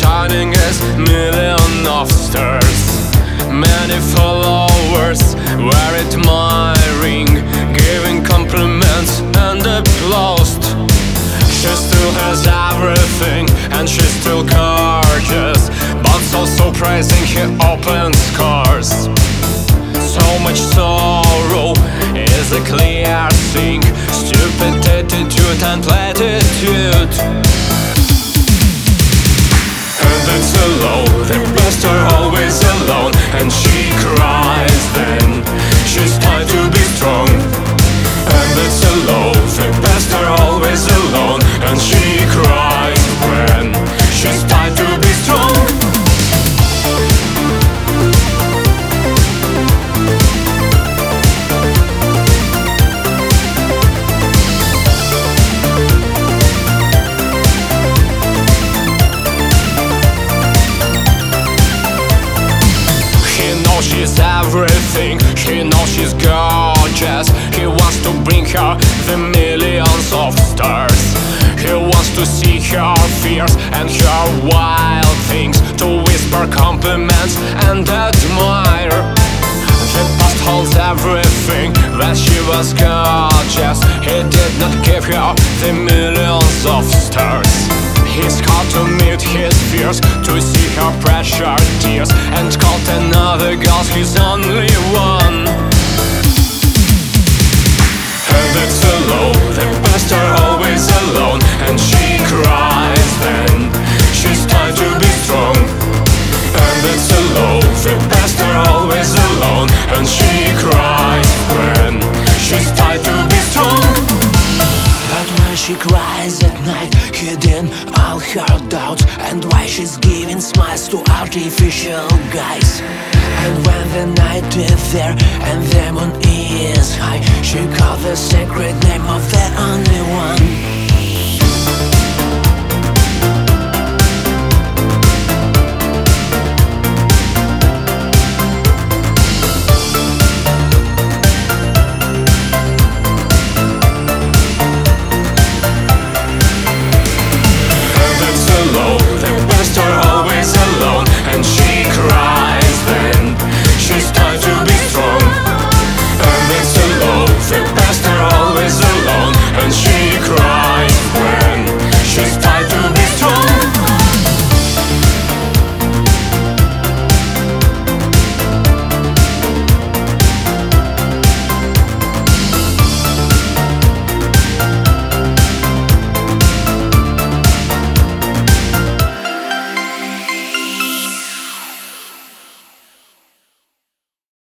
shining as million of stars. Many followers were admiring, giving compliments and applause. She still has everything and she's still gorgeous, but so surprising he open scars. So much sorrow is a clear thing, stupid attitude and platitude. And it's alone, the best are always alone, and she cries then she's trying to be strong. And it's alone, the best are always alone, and she cries when she's trying to be strong. She's everything, he knows she's gorgeous. He wants to bring her the millions of stars. He wants to see her fears and her wild things, to whisper compliments and admire. The past holds everything, that she was gorgeous. He did not give her the millions of stars. He's called to meet his fears, to see her pressure tears, and called another girl his only one. And it's alone, the best are always alone, and she cries then she's trying to be strong. And it's alone, the best are always alone, and she cries when she's trying to be strong. But when she cries at night, hiding all her doubts, and why she's giving smiles to artificial guys. And when the night is there and the moon is high, she calls the sacred name of the unknown.